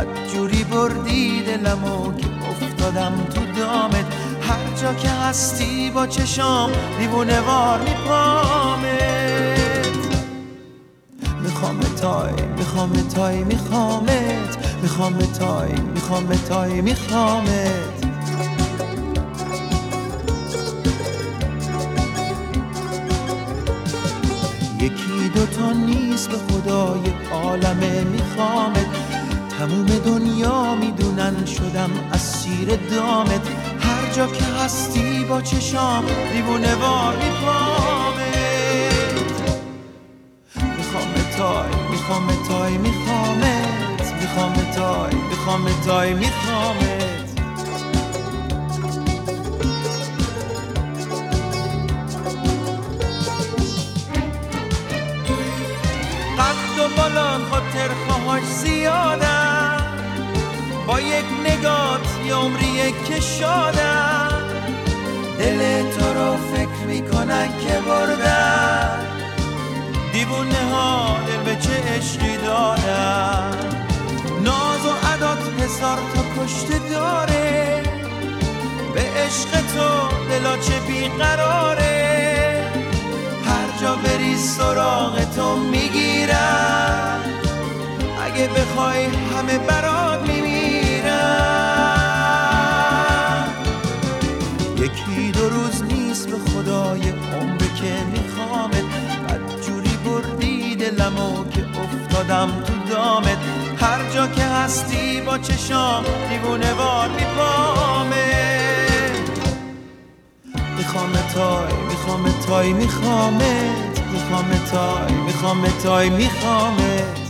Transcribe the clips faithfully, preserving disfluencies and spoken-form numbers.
بدجوری بردی دلمو که افتادم تو دامت. هر جا که هستی با چشام دیوونه وار میپامت. میخوام تای میخوام تای میخوامت، میخوام تای میخوام تای میخوامت. یکی دوتا نیست به خدای عالمه میخوامت. تموم دنیا میدونن شدم اسیر دامت. هر جا که هستی با چشام دیوونه وار میپامت. میخوام تای میخوام تای میخوامت، میخوام تای میخوام تای میخوامت. قد و بالان خاطر خواهاش زیادم، با یک نگات یه عمریه که شادم. دل تو رو فکر میکنن که بردن، دیوونه ها دل به چه عشقی دارن. ناز و عدات هزار تا کشته داره، به عشق تو دلا چه بیقراره. هر جا بری سراغ تو میگیرن، اگه بخوای همه برات میمیرن. یکی دو روز نیست به خدای عمر که میخوامت. بدجوری بردی دلمو که افتادم تو دامت. هر جا که هستی با چشام دیوونه وار میپامت. میخوام تای میخوام تای میخوامت، میخوام تای میخوام تای میخوامت.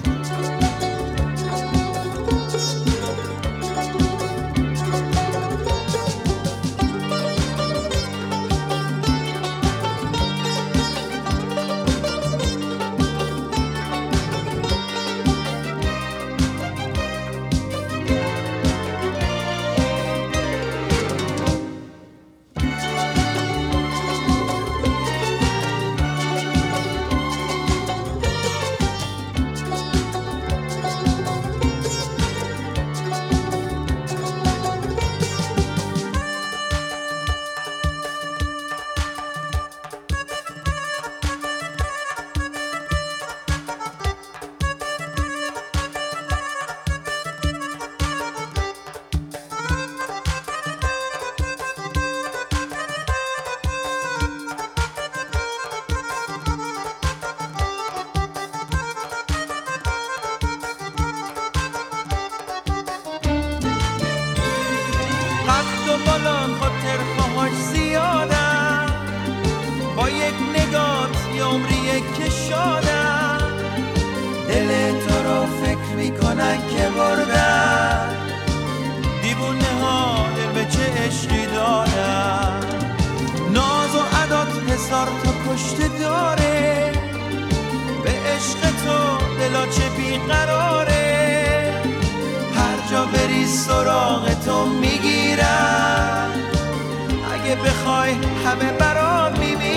با یک نگات یه عمریه که شادم. دل تو رو فکر میکنن که بردن، دیوونه ها دل به چه عشقی دارن. ناز و عدات هزار تا کشته داره، به عشق تو دلا چه بیقراره. هر جا بری سراغ تو میگیرن، اگه بخوای همه برات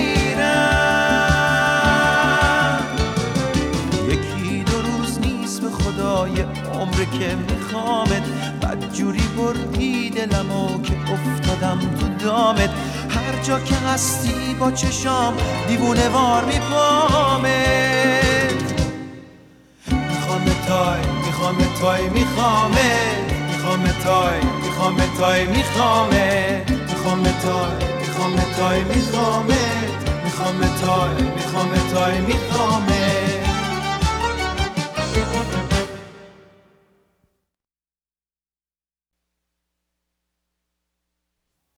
میمیرن. یکی دو روز نیست به خدای عمر که میخوامت. بدجوری بردی دلمو که افتادم تو دامت. هر جا که هستی با چشام دیوونه وار میپامت. میخوام تای میخوام تای میخوامت، میخوام تای میخوام تای میخوامت. میخوام تای میخوام تای میخوامت، میخوام تای میخوام تای میخوامت.